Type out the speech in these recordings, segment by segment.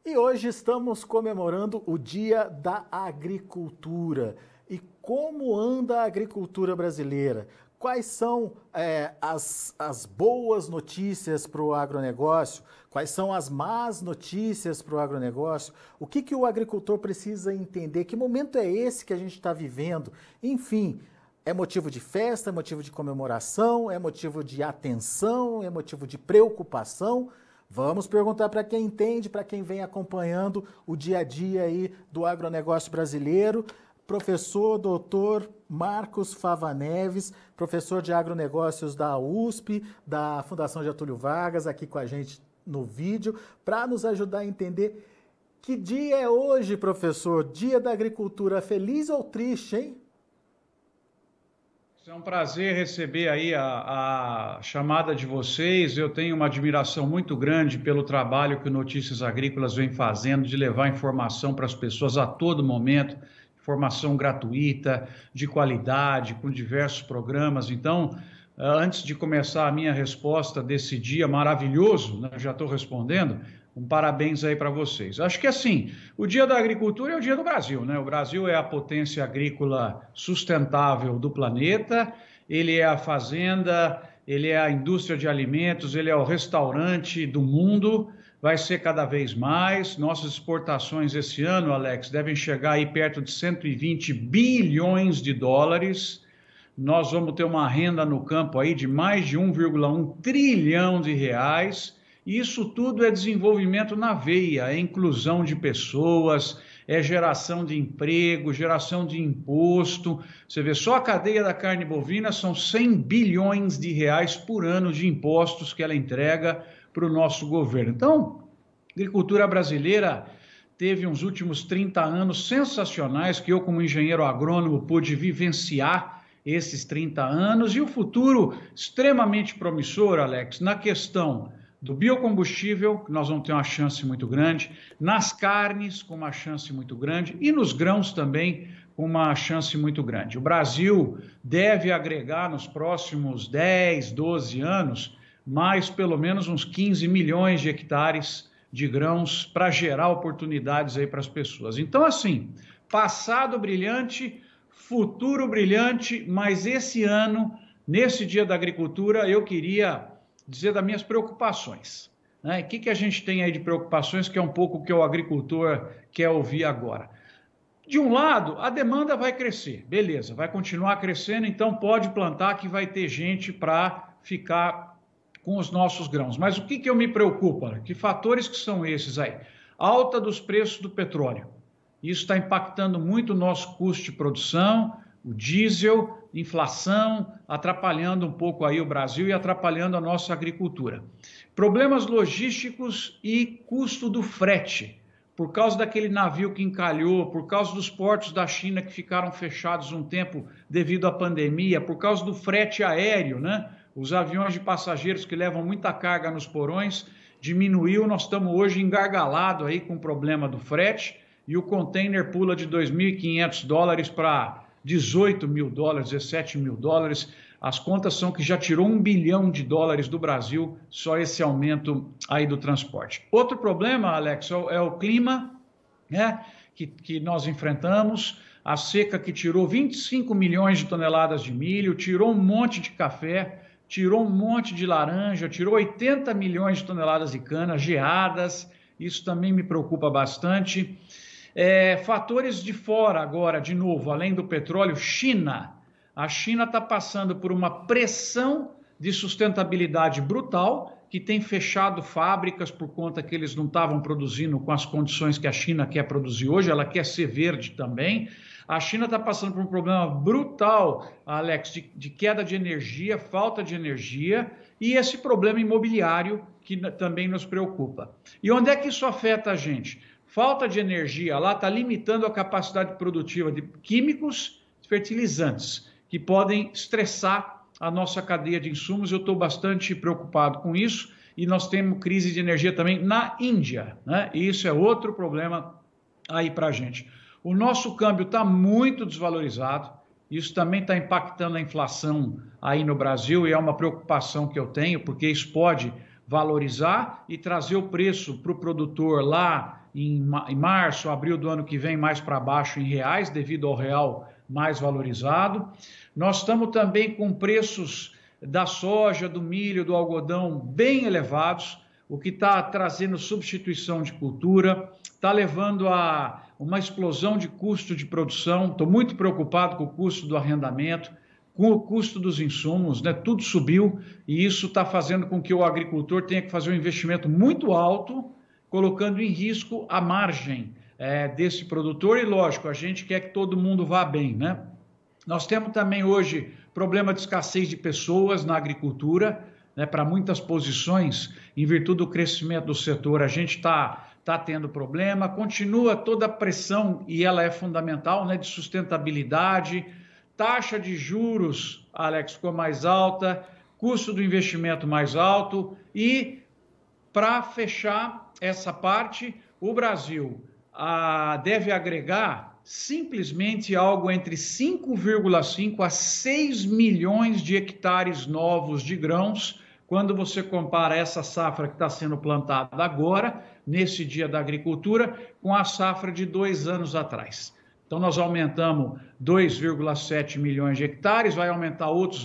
E hoje estamos comemorando o Dia da Agricultura. E como anda a agricultura brasileira? Quais são as boas notícias para o agronegócio? Quais são as más notícias para o agronegócio? O que o agricultor precisa entender? Que momento é esse que a gente está vivendo? Enfim, é motivo de festa, é motivo de comemoração, é motivo de atenção, é motivo de preocupação? Vamos perguntar para quem entende, para quem vem acompanhando o dia a dia aí do agronegócio brasileiro. Professor doutor Marcos Fava Neves, professor de agronegócios da USP, da Fundação Getúlio Vargas, aqui com a gente no vídeo, para nos ajudar a entender que dia é hoje, professor? Dia da agricultura, feliz ou triste, hein? É um prazer receber aí a chamada de vocês. Eu tenho uma admiração muito grande pelo trabalho que o Notícias Agrícolas vem fazendo de levar informação para as pessoas a todo momento, informação gratuita, de qualidade, com diversos programas. Então, antes de começar a minha resposta desse dia maravilhoso, né, já estou respondendo, um parabéns aí para vocês. Acho que assim, o Dia da Agricultura é o Dia do Brasil, né? O Brasil é a potência agrícola sustentável do planeta, ele é a fazenda, ele é a indústria de alimentos, ele é o restaurante do mundo, vai ser cada vez mais. Nossas exportações esse ano, Alex, devem chegar aí perto de 120 bilhões de dólares. Nós vamos ter uma renda no campo aí de mais de 1,1 trilhão de reais. Isso tudo é desenvolvimento na veia, é inclusão de pessoas, é geração de emprego, geração de imposto. Você vê, só a cadeia da carne bovina são 100 bilhões de reais por ano de impostos que ela entrega para o nosso governo. Então, a agricultura brasileira teve uns últimos 30 anos sensacionais, que eu, como engenheiro agrônomo, pude vivenciar esses 30 anos, e o futuro extremamente promissor, Alex, na questão do biocombustível, que nós vamos ter uma chance muito grande, nas carnes, com uma chance muito grande, e nos grãos também, com uma chance muito grande. O Brasil deve agregar nos próximos 10, 12 anos, mais pelo menos uns 15 milhões de hectares de grãos para gerar oportunidades aí para as pessoas. Então, assim, passado brilhante, futuro brilhante, mas esse ano, nesse Dia da Agricultura, eu queria dizer das minhas preocupações, né? O que a gente tem aí de preocupações, que é um pouco o que o agricultor quer ouvir agora. De um lado, a demanda vai crescer, beleza, vai continuar crescendo, então pode plantar que vai ter gente para ficar com os nossos grãos. Mas o que eu me preocupa? Que fatores que são esses aí? Alta dos preços do petróleo. Isso está impactando muito o nosso custo de produção, o diesel, inflação, atrapalhando um pouco aí o Brasil e atrapalhando a nossa agricultura. Problemas logísticos e custo do frete, por causa daquele navio que encalhou, por causa dos portos da China que ficaram fechados um tempo devido à pandemia, por causa do frete aéreo, né? Os aviões de passageiros que levam muita carga nos porões diminuiu, nós estamos hoje engargalados aí com o problema do frete, e o container pula de 2.500 dólares para 18 mil dólares, 17 mil dólares. As contas são que já tirou 1 bilhão de dólares do Brasil, só esse aumento aí do transporte. Outro problema, Alex, é o clima, né, que nós enfrentamos, a seca que tirou 25 milhões de toneladas de milho, tirou um monte de café, tirou um monte de laranja, tirou 80 milhões de toneladas de cana, geadas, isso também me preocupa bastante. Fatores de fora agora, de novo, além do petróleo, China. A China está passando por uma pressão de sustentabilidade brutal, que tem fechado fábricas por conta que eles não estavam produzindo com as condições que a China quer produzir hoje, ela quer ser verde também. A China está passando por um problema brutal, Alex, de queda de energia, falta de energia, e esse problema imobiliário que também nos preocupa. E onde é que isso afeta a gente? Falta de energia lá está limitando a capacidade produtiva de químicos, fertilizantes, que podem estressar a nossa cadeia de insumos. Eu estou bastante preocupado com isso, e nós temos crise de energia também na Índia, né? E isso é outro problema aí para a gente. O nosso câmbio está muito desvalorizado, isso também está impactando a inflação aí no Brasil, e é uma preocupação que eu tenho, porque isso pode valorizar e trazer o preço para o produtor lá em março, abril do ano que vem mais para baixo em reais, devido ao real mais valorizado. Nós estamos também com preços da soja, do milho, do algodão bem elevados, o que está trazendo substituição de cultura, está levando a uma explosão de custo de produção. Estou muito preocupado com o custo do arrendamento, com o custo dos insumos, né? Tudo subiu e isso está fazendo com que o agricultor tenha que fazer um investimento muito alto, colocando em risco a margem desse produtor e, lógico, a gente quer que todo mundo vá bem, né? Nós temos também hoje problema de escassez de pessoas na agricultura, né? Para muitas posições, em virtude do crescimento do setor, a gente está tendo problema, continua toda a pressão, e ela é fundamental, né? De sustentabilidade, taxa de juros, Alex, ficou mais alta, custo do investimento mais alto e, para fechar essa parte, o Brasil deve agregar simplesmente algo entre 5,5 a 6 milhões de hectares novos de grãos, quando você compara essa safra que está sendo plantada agora, nesse Dia da Agricultura, com a safra de 2 anos atrás. Então, nós aumentamos 2,7 milhões de hectares, vai aumentar outros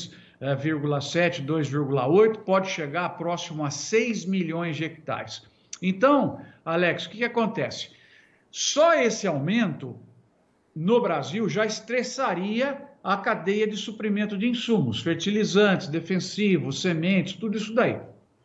2,7, 2,8, pode chegar próximo a 6 milhões de hectares. Então, Alex, o que acontece? Só esse aumento no Brasil já estressaria a cadeia de suprimento de insumos, fertilizantes, defensivos, sementes, tudo isso daí.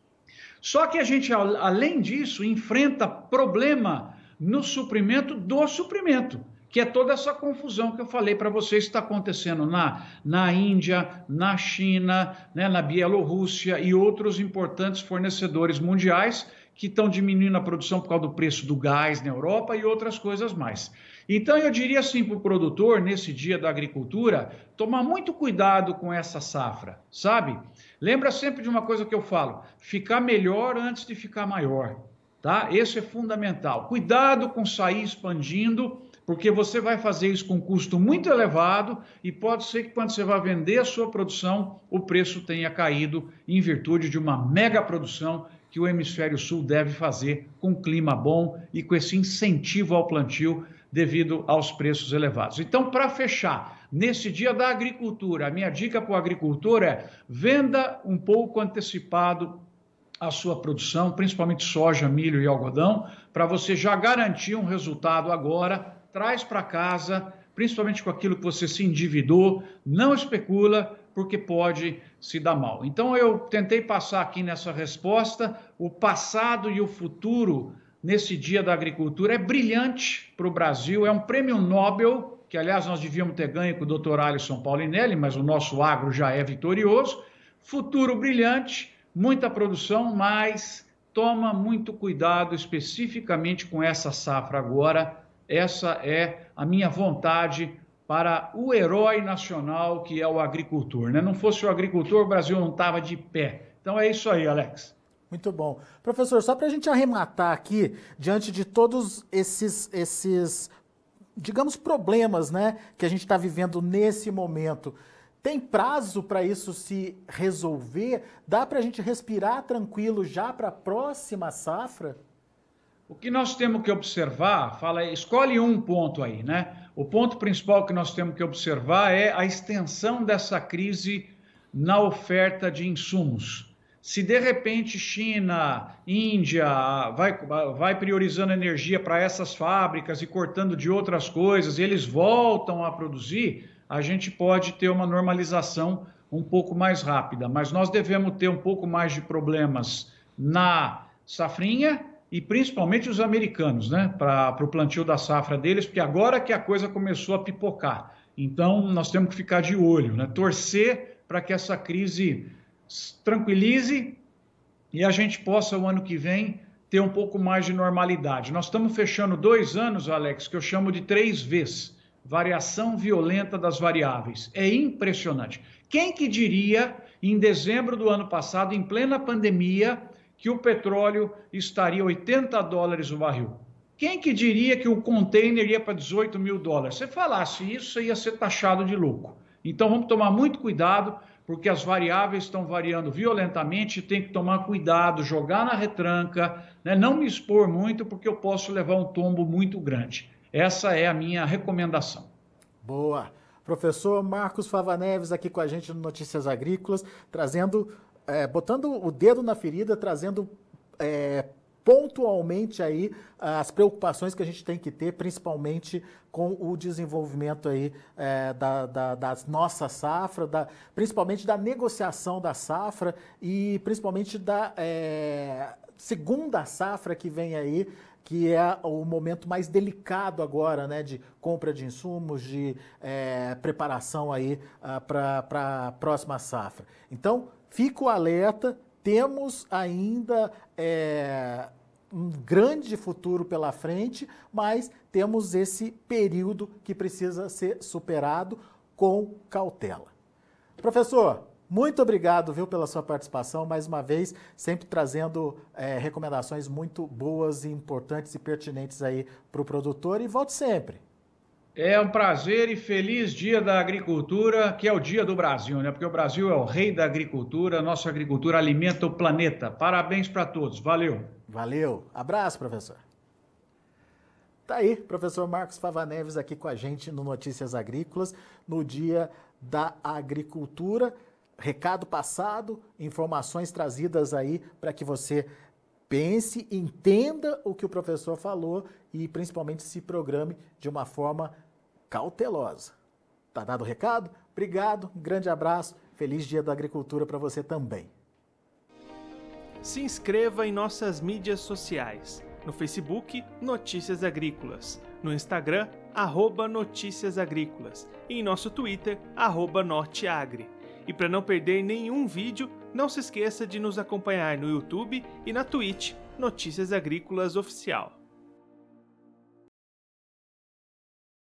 Só que a gente, além disso, enfrenta problema no suprimento do suprimento, que é toda essa confusão que eu falei para vocês que está acontecendo na Índia, na China, né, na Bielorrússia e outros importantes fornecedores mundiais que estão diminuindo a produção por causa do preço do gás na Europa e outras coisas mais. Então, eu diria assim para o produtor, nesse Dia da Agricultura, tomar muito cuidado com essa safra, sabe? Lembra sempre de uma coisa que eu falo, ficar melhor antes de ficar maior, tá? Esse é fundamental. Cuidado com sair expandindo, porque você vai fazer isso com um custo muito elevado e pode ser que quando você vai vender a sua produção, o preço tenha caído em virtude de uma mega produção que o Hemisfério Sul deve fazer com clima bom e com esse incentivo ao plantio devido aos preços elevados. Então, para fechar, nesse Dia da Agricultura, a minha dica para o agricultor é venda um pouco antecipado a sua produção, principalmente soja, milho e algodão, para você já garantir um resultado agora, traz para casa, principalmente com aquilo que você se endividou, não especula, porque pode se dar mal. Então, eu tentei passar aqui nessa resposta, o passado e o futuro nesse Dia da Agricultura é brilhante para o Brasil, é um prêmio Nobel, que aliás nós devíamos ter ganho com o Dr. Alisson Paulinelli, mas o nosso agro já é vitorioso. Futuro brilhante, muita produção, mas toma muito cuidado especificamente com essa safra agora. Essa é a minha vontade para o herói nacional que é o agricultor, né? Não fosse o agricultor, o Brasil não estava de pé. Então é isso aí, Alex. Muito bom. Professor, só para a gente arrematar aqui, diante de todos esses, digamos, problemas, né, que a gente está vivendo nesse momento, tem prazo para isso se resolver? Dá para a gente respirar tranquilo já para a próxima safra? O que nós temos que observar, escolhe um ponto aí, né? O ponto principal que nós temos que observar é a extensão dessa crise na oferta de insumos. Se de repente China, Índia vai priorizando energia para essas fábricas e cortando de outras coisas, e eles voltam a produzir, a gente pode ter uma normalização um pouco mais rápida. Mas nós devemos ter um pouco mais de problemas na safrinha, e principalmente os americanos, né, para o plantio da safra deles, porque agora que a coisa começou a pipocar. Então, nós temos que ficar de olho, né, torcer para que essa crise tranquilize e a gente possa, o ano que vem, ter um pouco mais de normalidade. Nós estamos fechando 2 anos, Alex, que eu chamo de 3 Vs, variação violenta das variáveis. É impressionante. Quem que diria, em dezembro do ano passado, em plena pandemia, que o petróleo estaria $80 o barril? Quem que diria que o container ia para $18 mil? Se falasse isso, você ia ser taxado de louco. Então vamos tomar muito cuidado, porque as variáveis estão variando violentamente, tem que tomar cuidado, jogar na retranca, né? Não me expor muito, porque eu posso levar um tombo muito grande. Essa é a minha recomendação. Boa. Professor Marcos Fava Neves aqui com a gente no Notícias Agrícolas, trazendo, botando o dedo na ferida, trazendo pontualmente aí as preocupações que a gente tem que ter, principalmente com o desenvolvimento aí da nossa safra, principalmente da negociação da safra e principalmente da segunda safra que vem aí, que é o momento mais delicado agora, né, de compra de insumos, de preparação aí para a próxima safra. Então, fico alerta, temos ainda um grande futuro pela frente, mas temos esse período que precisa ser superado com cautela. Professor, muito obrigado, viu, pela sua participação, mais uma vez, sempre trazendo recomendações muito boas e importantes e pertinentes aí para o produtor, e volte sempre. É um prazer e feliz Dia da Agricultura, que é o Dia do Brasil, né? Porque o Brasil é o rei da agricultura, nossa agricultura alimenta o planeta. Parabéns para todos, valeu. Valeu, abraço, professor. Tá aí, professor Marcos Fava Neves aqui com a gente no Notícias Agrícolas, no Dia da Agricultura. Recado passado, informações trazidas aí para que você pense, entenda o que o professor falou e principalmente se programe de uma forma cautelosa. Tá dado o recado? Obrigado, um grande abraço, feliz Dia da Agricultura para você também. Se inscreva em nossas mídias sociais. No Facebook, Notícias Agrícolas. No Instagram, @Notícias Agrícolas. E em nosso Twitter, @Norteagri. E para não perder nenhum vídeo, não se esqueça de nos acompanhar no YouTube e na Twitch, Notícias Agrícolas Oficial.